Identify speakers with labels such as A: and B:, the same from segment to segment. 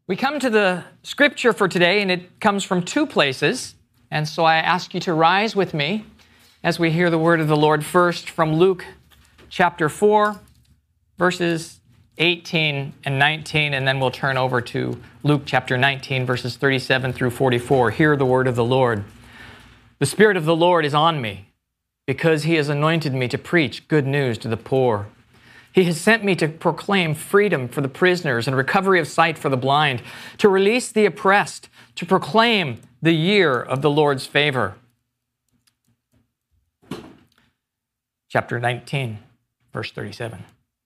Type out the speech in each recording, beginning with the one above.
A: We come to the scripture for today, and it comes from two places. And so I ask you to rise with me as we hear the word of the Lord, first from Luke chapter 4, verses 18 and 19, and then we'll turn over to Luke chapter 19, verses 37 through 44. Hear the word of the Lord. The Spirit of the Lord is on me, because he has anointed me to preach good news to the poor. He has sent me to proclaim freedom for the prisoners and recovery of sight for the blind, to release the oppressed, to proclaim the year of the Lord's favor. Chapter 19, verse 37.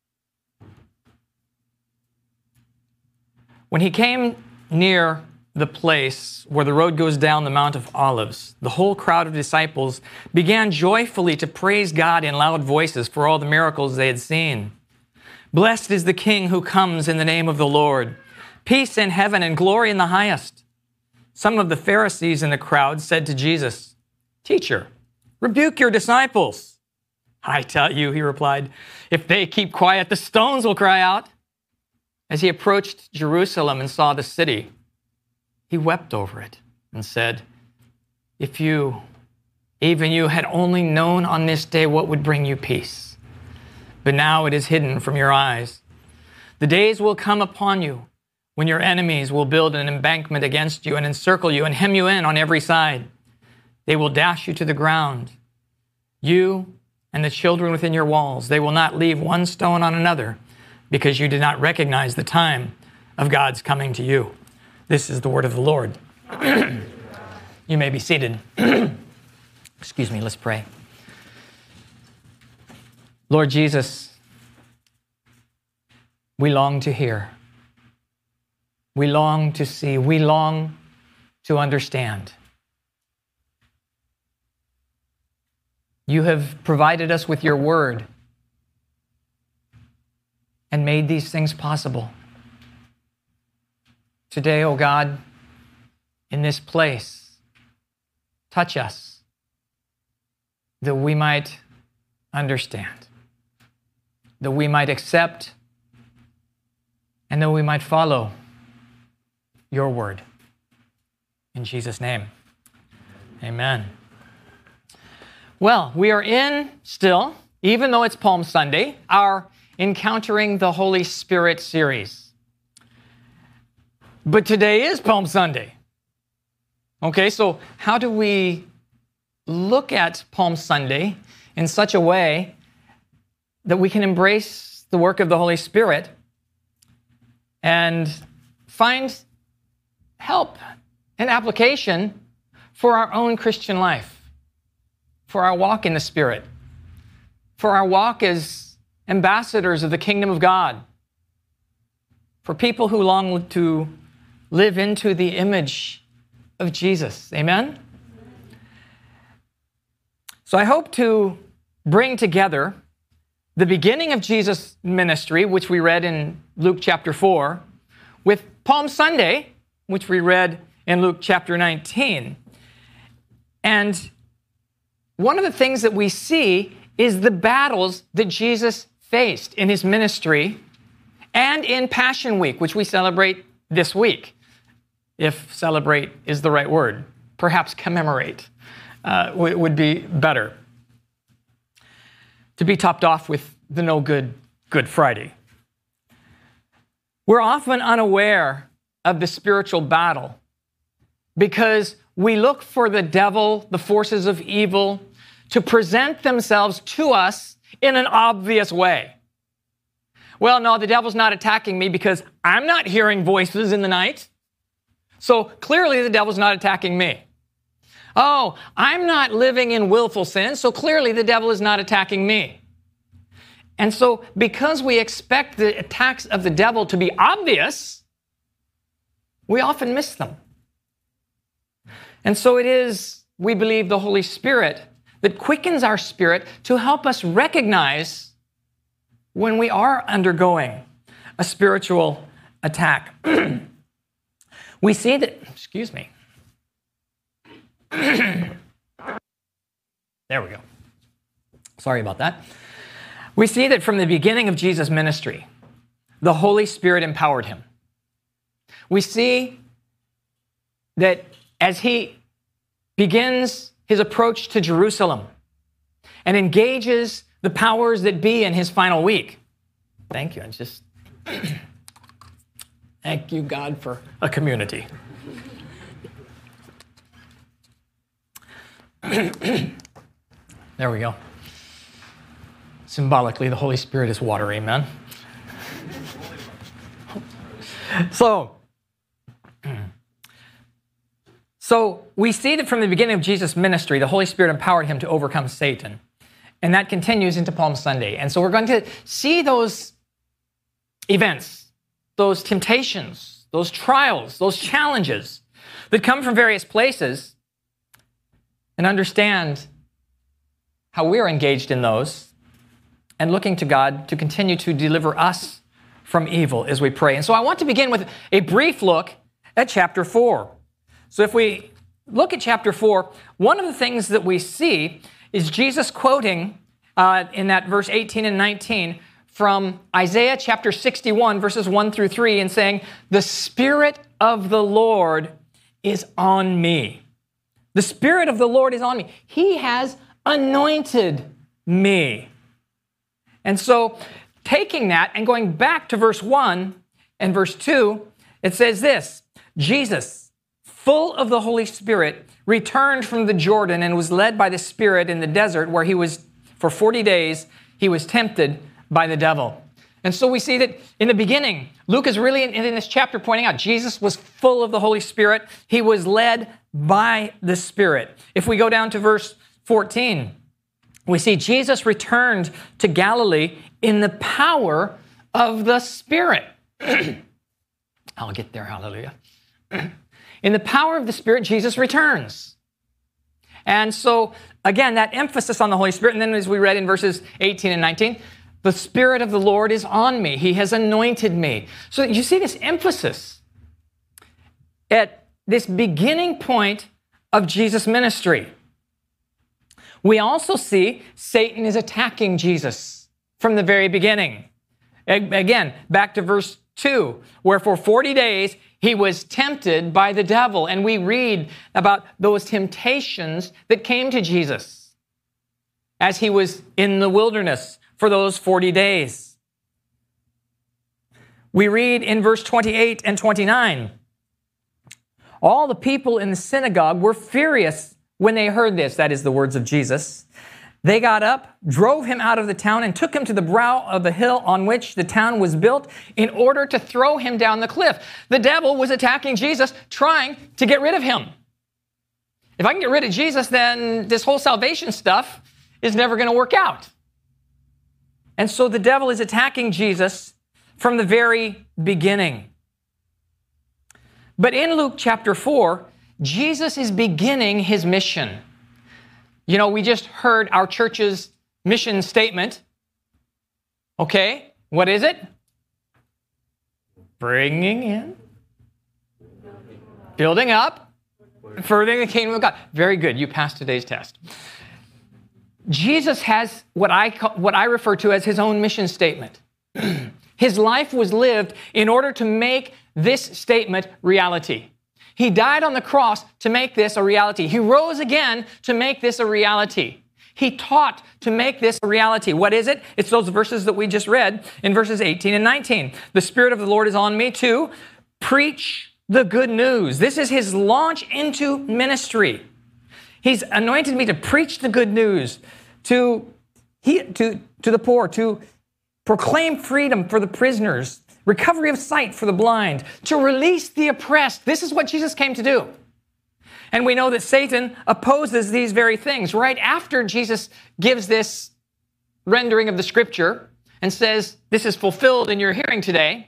A: When he came near the place where the road goes down the Mount of Olives, the whole crowd of disciples began joyfully to praise God in loud voices for all the miracles they had seen. Blessed is the King who comes in the name of the Lord. Peace in heaven and glory in the highest. Some of the Pharisees in the crowd said to Jesus, "Teacher, rebuke your disciples." "I tell you," he replied, "if they keep quiet, the stones will cry out." As he approached Jerusalem and saw the city, he wept over it and said, "If you, even you, had only known on this day what would bring you peace. But now it is hidden from your eyes. The days will come upon you when your enemies will build an embankment against you and encircle you and hem you in on every side. They will dash you to the ground, you and the children within your walls. They will not leave one stone on another, because you did not recognize the time of God's coming to you." This is the word of the Lord. You may be seated. Excuse me, let's pray. Lord Jesus, we long to hear. We long to see. We long to understand. You have provided us with your word and made these things possible. Today, O God, in this place, touch us that we might understand, that we might accept, and that we might follow your word. In Jesus' name, amen. Well, we are in still, even though it's Palm Sunday, our Encountering the Holy Spirit series. But today is Palm Sunday. Okay, so how do we look at Palm Sunday in such a way that we can embrace the work of the Holy Spirit and find help and application for our own Christian life, for our walk in the Spirit, for our walk as ambassadors of the kingdom of God, for people who long to live into the image of Jesus. Amen? So I hope to bring together the beginning of Jesus' ministry, which we read in Luke chapter 4, with Palm Sunday, which we read in Luke chapter 19. And one of the things that we see is the battles that Jesus faced in his ministry and in Passion Week, which we celebrate this week, if celebrate is the right word. Perhaps commemorate would be better. To be topped off with the no good Good Friday. We're often unaware of the spiritual battle because we look for the devil, the forces of evil, to present themselves to us in an obvious way. Well, no, the devil's not attacking me because I'm not hearing voices in the night. So clearly the devil's not attacking me. Oh, I'm not living in willful sin, so clearly the devil is not attacking me. And so because we expect the attacks of the devil to be obvious, we often miss them. And so it is, we believe, the Holy Spirit that quickens our spirit to help us recognize when we are undergoing a spiritual attack. We see that, excuse me. There we go. Sorry about that. We see that from the beginning of Jesus' ministry, the Holy Spirit empowered him. we see that as he begins his approach to Jerusalem and engages the powers that be in his final week. Thank you. Thank you, God, for a community. There we go. Symbolically, the Holy Spirit is water, amen? So we see that from the beginning of Jesus' ministry, the Holy Spirit empowered him to overcome Satan. And that continues into Palm Sunday. And so we're going to see those events, those temptations, those trials, those challenges that come from various places and understand how we're engaged in those and looking to God to continue to deliver us from evil as we pray. And so I want to begin with a brief look at chapter 4. So if we look at chapter 4, one of the things that we see is Jesus quoting in that verse 18 and 19 from Isaiah chapter 61, verses 1 through 3, and saying, "The Spirit of the Lord is on me. The Spirit of the Lord is on me. He has anointed me." And so taking that and going back to verse 1 and verse 2, it says this, "Jesus, full of the Holy Spirit, returned from the Jordan and was led by the Spirit in the desert where he was, for 40 days, he was tempted by the devil." And so we see that in the beginning, Luke is really in this chapter pointing out Jesus was full of the Holy Spirit. He was led by the Spirit. If we go down to verse 14, we see Jesus returned to Galilee in the power of the Spirit. I'll get there, hallelujah. In the power of the Spirit, Jesus returns. And so, again, that emphasis on the Holy Spirit, and then as we read in verses 18 and 19, "The Spirit of the Lord is on me. He has anointed me." So you see this emphasis at this beginning point of Jesus' ministry. We also see Satan is attacking Jesus from the very beginning. Again, back to verse 2, where for 40 days he was tempted by the devil. And we read about those temptations that came to Jesus as he was in the wilderness for those 40 days. We read in verse 28 and 29, "All the people in the synagogue were furious when they heard this," that is the words of Jesus. "They got up, drove him out of the town, and took him to the brow of the hill on which the town was built in order to throw him down the cliff." The devil was attacking Jesus, trying to get rid of him. If I can get rid of Jesus, then this whole salvation stuff is never going to work out. And so the devil is attacking Jesus from the very beginning. But in Luke chapter 4, Jesus is beginning his mission. You know, we just heard our church's mission statement. Okay, what is it? Bringing in, building up, furthering the kingdom of God. Very good, you passed today's test. Jesus has what I refer to as his own mission statement. His life was lived in order to make this statement reality. He died on the cross to make this a reality. He rose again to make this a reality. He taught to make this a reality. What is it? It's those verses that we just read in verses 18 and 19. "The Spirit of the Lord is on me to preach the good news." This is his launch into ministry. He's anointed me to preach the good news, to the poor, to proclaim freedom for the prisoners, recovery of sight for the blind, to release the oppressed. This is what Jesus came to do. And we know that Satan opposes these very things. Right after Jesus gives this rendering of the scripture and says, "This is fulfilled in your hearing today,"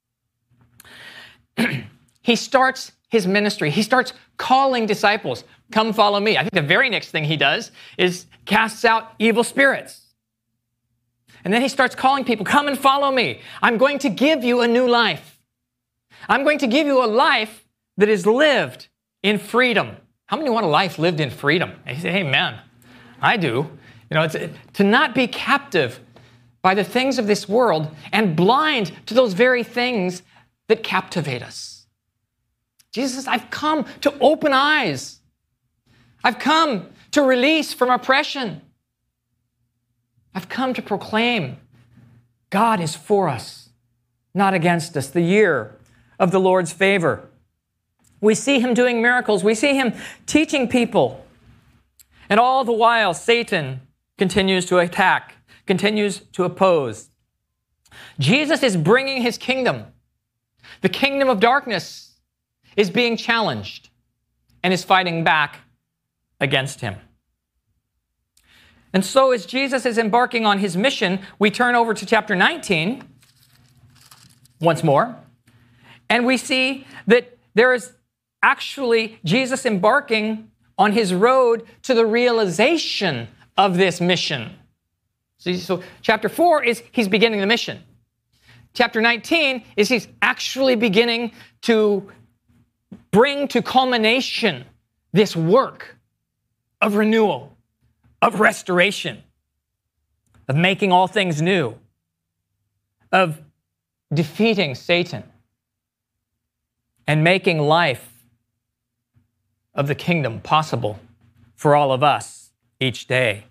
A: he starts his ministry. He starts calling disciples, "Come follow me." I think the very next thing he does is casts out evil spirits. And then he starts calling people, "Come and follow me. I'm going to give you a new life. I'm going to give you a life that is lived in freedom." How many want a life lived in freedom? I say, amen. I do. You know, it's to not be captive by the things of this world and blind to those very things that captivate us. Jesus says, I've come to open eyes. I've come to release from oppression. I've come to proclaim God is for us, not against us, the year of the Lord's favor. We see him doing miracles. We see him teaching people. And all the while, Satan continues to attack, continues to oppose. Jesus is bringing his kingdom. The kingdom of darkness is being challenged and is fighting back against him. And so as Jesus is embarking on his mission, we turn over to chapter 19 once more, and we see that there is actually Jesus embarking on his road to the realization of this mission. So chapter 4 is he's beginning the mission. Chapter 19 is he's actually beginning to bring to culmination this work of renewal, of restoration, of making all things new, of defeating Satan, and making life of the kingdom possible for all of us each day.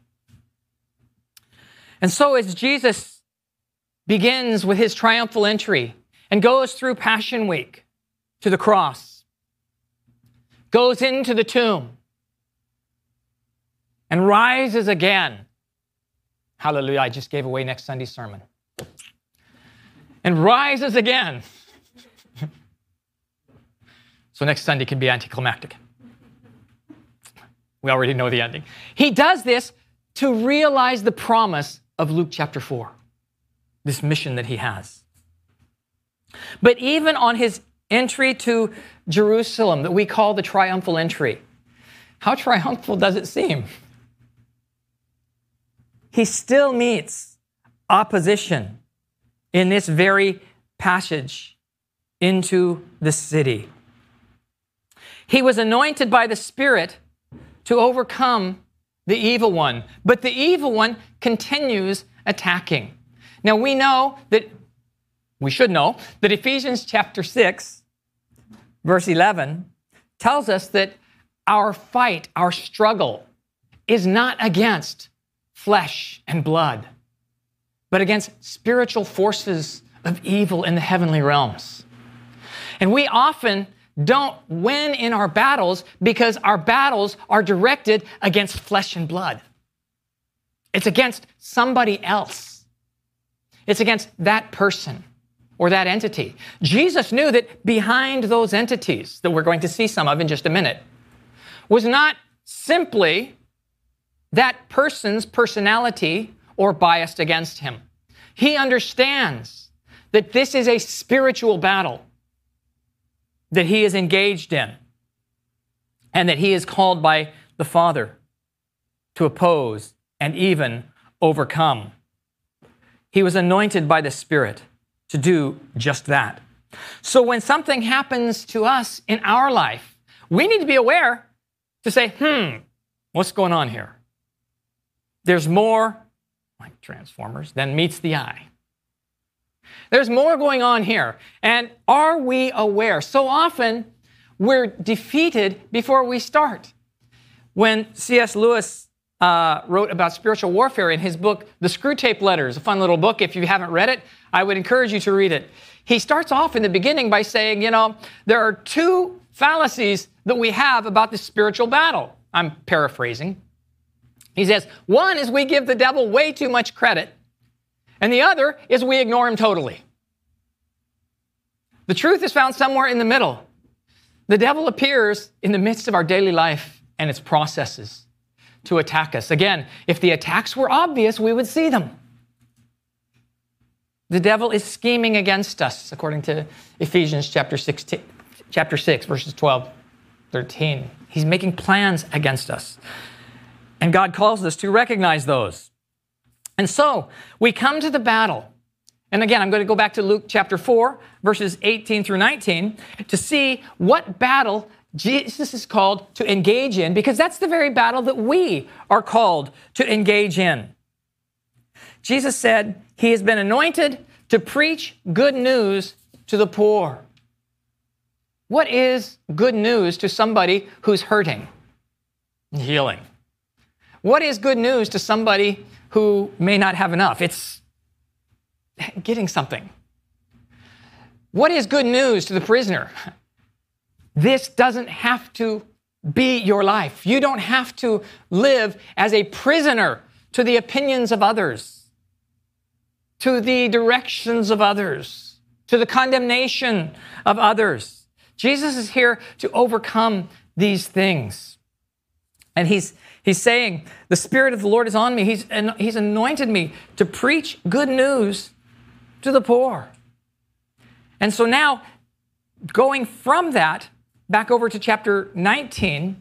A: And so as Jesus begins with his triumphal entry and goes through Passion Week to the cross, goes into the tomb, and rises again. Hallelujah, I just gave away next Sunday's sermon. And rises again. So next Sunday can be anticlimactic. We already know the ending. He does this to realize the promise of Luke chapter 4, this mission that he has. But even on his entry to Jerusalem that we call the triumphal entry, how triumphal does it seem? He still meets opposition in this very passage into the city. He was anointed by the Spirit to overcome the evil one, but the evil one continues attacking. Now we should know that Ephesians chapter 6, verse 11, tells us that our fight, our struggle, is not against flesh and blood, but against spiritual forces of evil in the heavenly realms. And we often don't win in our battles because our battles are directed against flesh and blood. It's against somebody else. It's against that person or that entity. Jesus knew that behind those entities that we're going to see some of in just a minute was not simply that person's personality or biased against him. He understands that this is a spiritual battle that he is engaged in and that he is called by the Father to oppose and even overcome. He was anointed by the Spirit to do just that. So when something happens to us in our life, we need to be aware to say, what's going on here? There's more, like Transformers, than meets the eye. There's more going on here. And are we aware? So often, we're defeated before we start. When C.S. Lewis wrote about spiritual warfare in his book, The Screwtape Letters, a fun little book. If you haven't read it, I would encourage you to read it. He starts off in the beginning by saying, there are two fallacies that we have about this spiritual battle. I'm paraphrasing. He says, one is we give the devil way too much credit, and the other is we ignore him totally. The truth is found somewhere in the middle. The devil appears in the midst of our daily life and its processes to attack us. Again, if the attacks were obvious, we would see them. The devil is scheming against us, according to Ephesians chapter 6, verses 12, 13. He's making plans against us. And God calls us to recognize those. And so we come to the battle. And again, I'm going to go back to Luke chapter 4, verses 18 through 19, to see what battle Jesus is called to engage in, because that's the very battle that we are called to engage in. Jesus said he has been anointed to preach good news to the poor. What is good news to somebody who's hurting? Healing. What is good news to somebody who may not have enough? It's getting something. What is good news to the prisoner? This doesn't have to be your life. You don't have to live as a prisoner to the opinions of others, to the directions of others, to the condemnation of others. Jesus is here to overcome these things. And he's saying, the Spirit of the Lord is on me. He's anointed me to preach good news to the poor. And so now, going from that, back over to chapter 19,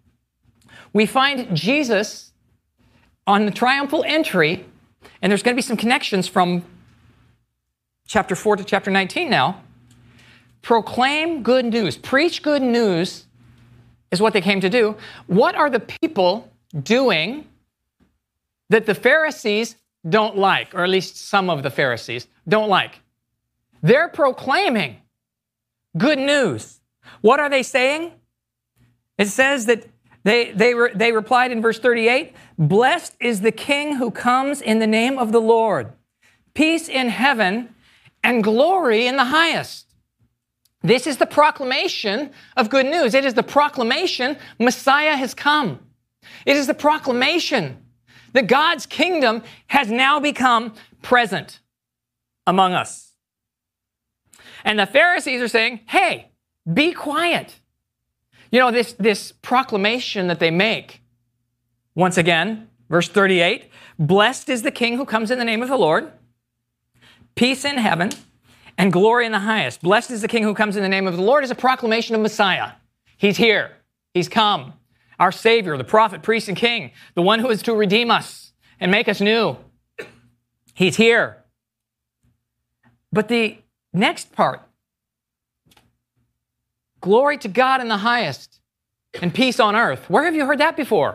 A: we find Jesus on the triumphal entry, and there's going to be some connections from chapter 4 to chapter 19 now. Proclaim good news. Preach good news is what they came to do. What are the people doing that the Pharisees don't like, or at least some of the Pharisees don't like? They're proclaiming good news. What are they saying? It says that they replied in verse 38, "Blessed is the King who comes in the name of the Lord. Peace in heaven and glory in the highest." This is the proclamation of good news. It is the proclamation Messiah has come. It is the proclamation that God's kingdom has now become present among us. And the Pharisees are saying, hey, be quiet. You know, this proclamation that they make, once again, verse 38, "Blessed is the King who comes in the name of the Lord. Peace in heaven and glory in the highest." Blessed is the King who comes in the name of the Lord is a proclamation of Messiah. He's here. He's come. Our Savior, the prophet, priest, and king, the one who is to redeem us and make us new. He's here. But the next part, glory to God in the highest and peace on earth. Where have you heard that before?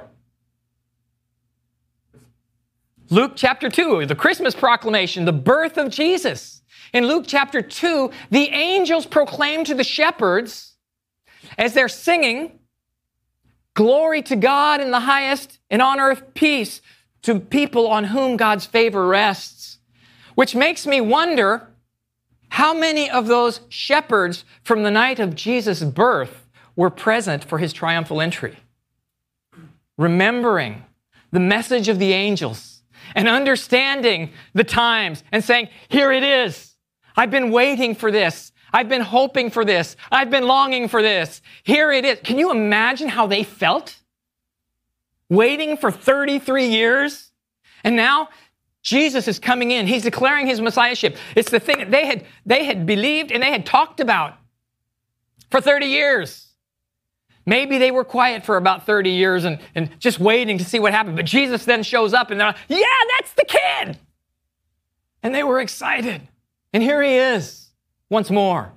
A: Luke chapter 2, the Christmas proclamation, the birth of Jesus. In Luke chapter 2, the angels proclaim to the shepherds as they're singing, "Glory to God in the highest, and on earth peace to people on whom God's favor rests." Which makes me wonder, how many of those shepherds from the night of Jesus' birth were present for his triumphal entry? Remembering the message of the angels and understanding the times and saying, here it is. I've been waiting for this. I've been hoping for this. I've been longing for this. Here it is. Can you imagine how they felt? Waiting for 33 years. And now Jesus is coming in. He's declaring his messiahship. It's the thing that they had believed and they had talked about for 30 years. Maybe they were quiet for about 30 years and just waiting to see what happened. But Jesus then shows up and they're like, yeah, that's the kid. And they were excited. And here he is once more.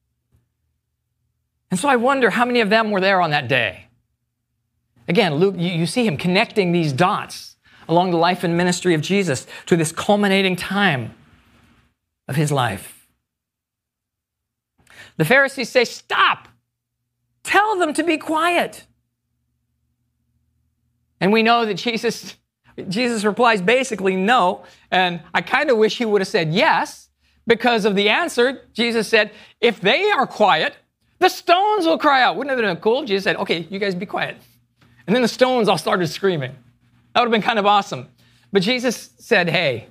A: And so I wonder how many of them were there on that day. Again, Luke, you see him connecting these dots along the life and ministry of Jesus to this culminating time of his life. The Pharisees say, stop. Tell them to be quiet. And we know that Jesus replies basically no. And I kind of wish he would have said yes, because of the answer. Jesus said, if they are quiet, the stones will cry out. Wouldn't it have been cool? Jesus said, okay, you guys be quiet. And then the stones all started screaming. That would have been kind of awesome. But Jesus said, hey,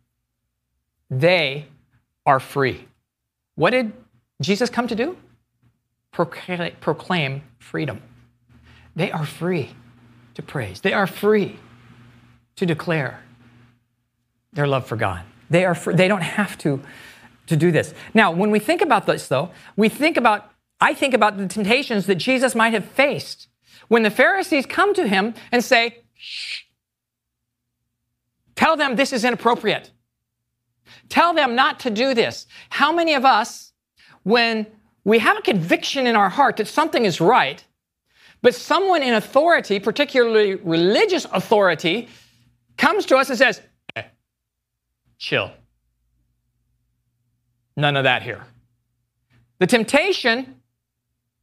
A: they are free. What did Jesus come to do? Proclaim freedom. They are free to praise. They are free to declare their love for God. They are free. They don't have to do this. Now, when we think about this, though, I think about the temptations that Jesus might have faced when the Pharisees come to him and say, shh, tell them this is inappropriate. Tell them not to do this. How many of us, when we have a conviction in our heart that something is right, but someone in authority, particularly religious authority, comes to us and says, hey, chill. None of that here. The temptation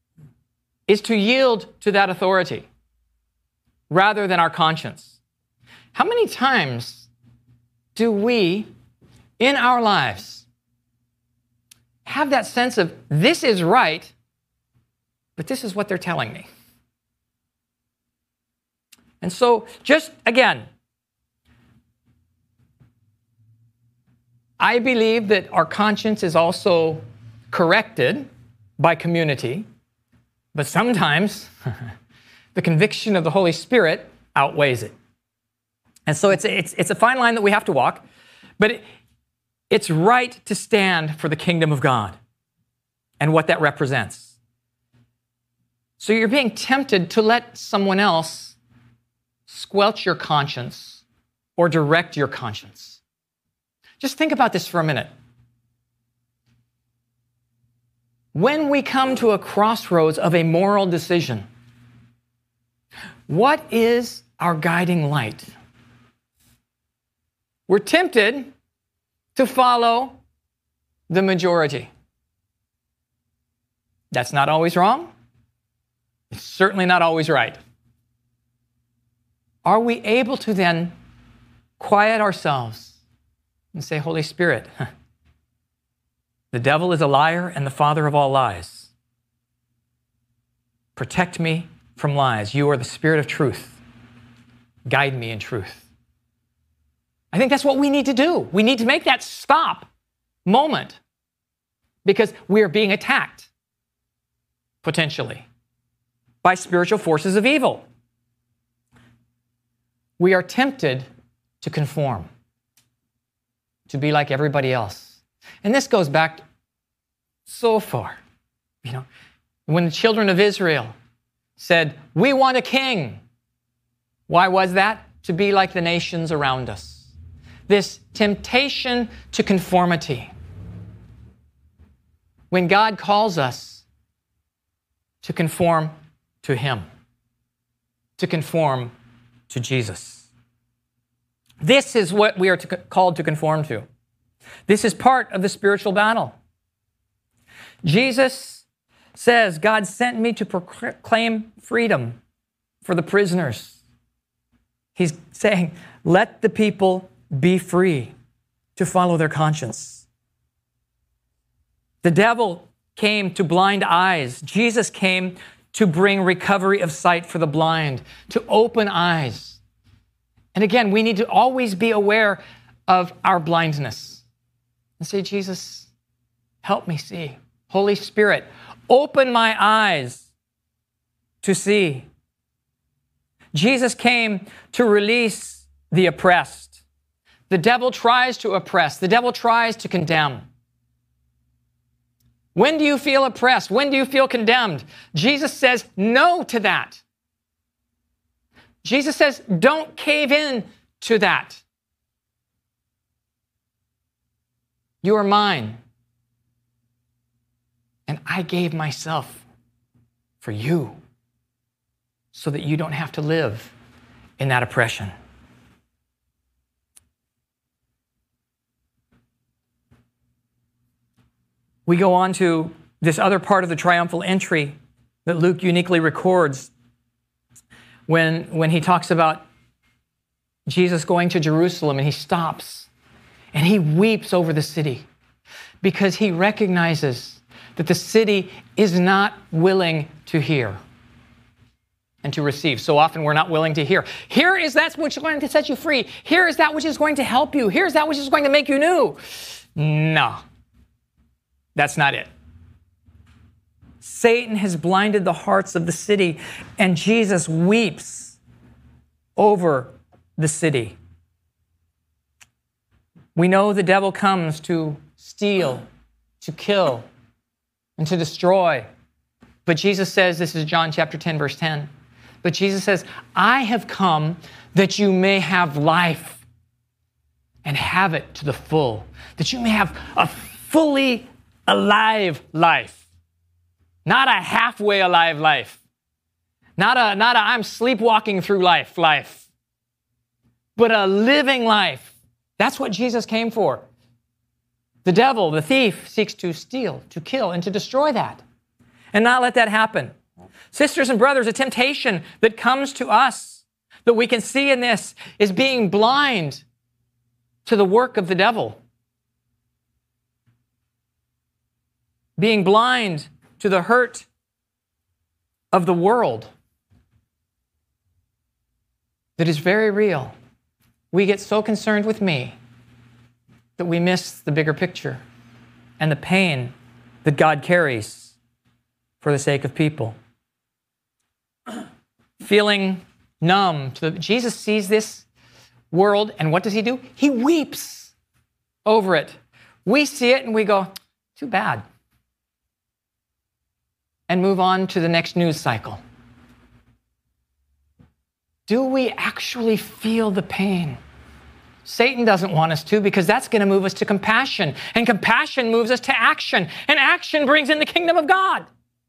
A: is to yield to that authority rather than our conscience. How many times do we, in our lives, have that sense of, this is right, but this is what they're telling me? And so, just again, I believe that our conscience is also corrected by community, but sometimes the conviction of the Holy Spirit outweighs it. And so it's a fine line that we have to walk, but it's right to stand for the kingdom of God and what that represents. So you're being tempted to let someone else squelch your conscience or direct your conscience. Just think about this for a minute. When we come to a crossroads of a moral decision, what is our guiding light? We're tempted to follow the majority. That's not always wrong. It's certainly not always right. Are we able to then quiet ourselves and say, Holy Spirit, the devil is a liar and the father of all lies. Protect me from lies. You are the Spirit of truth. Guide me in truth. I think that's what we need to do. We need to make that stop moment because we are being attacked, potentially, by spiritual forces of evil. We are tempted to conform, to be like everybody else. And this goes back so far. You know, when the children of Israel said, we want a king. Why was that? To be like the nations around us. This temptation to conformity. When God calls us to conform to Him, to conform to Jesus. This is what we are called to conform to. This is part of the spiritual battle. Jesus says, God sent me to proclaim freedom for the prisoners. He's saying, let the people be free to follow their conscience. The devil came to blind eyes. Jesus came to bring recovery of sight for the blind, to open eyes. And again, we need to always be aware of our blindness and say, Jesus, help me see. Holy Spirit, open my eyes to see. Jesus came to release the oppressed. The devil tries to oppress. The devil tries to condemn. When do you feel oppressed? When do you feel condemned? Jesus says no to that. Jesus says, don't cave in to that. You are mine. And I gave myself for you so that you don't have to live in that oppression. We go on to this other part of the triumphal entry that Luke uniquely records when he talks about Jesus going to Jerusalem, and he stops and he weeps over the city because he recognizes that the city is not willing to hear and to receive. So often we're not willing to hear. Here is that which is going to set you free. Here is that which is going to help you. Here's that which is going to make you new. No, that's not it. Satan has blinded the hearts of the city, and Jesus weeps over the city. We know the devil comes to steal, to kill, and to destroy. But Jesus says, this is John chapter 10, verse 10. But Jesus says, I have come that you may have life and have it to the full, that you may have a fully alive life. Not a halfway alive life. Not a I'm sleepwalking through life, but a living life. That's what Jesus came for. The devil, the thief, seeks to steal, to kill, and to destroy that, and not let that happen. Sisters and brothers, a temptation that comes to us that we can see in this is being blind to the work of the devil. Being blind to the hurt of the world that is very real. We get so concerned with me that we miss the bigger picture and the pain that God carries for the sake of people. Feeling numb. Jesus sees this world, and what does he do? He weeps over it. We see it and we go, too bad. And move on to the next news cycle. Do we actually feel the pain? Satan doesn't want us to, because that's going to move us to compassion. And compassion moves us to action. And action brings in the kingdom of God.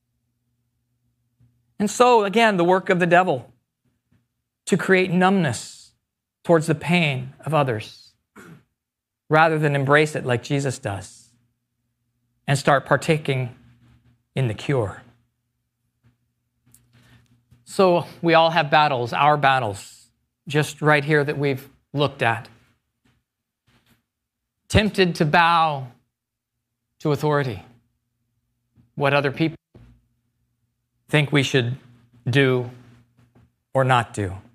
A: And so, again, the work of the devil to create numbness towards the pain of others rather than embrace it like Jesus does and start partaking in the cure. So we all have battles, our battles, just right here that we've looked at. Tempted to bow to authority, what other people think we should do or not do.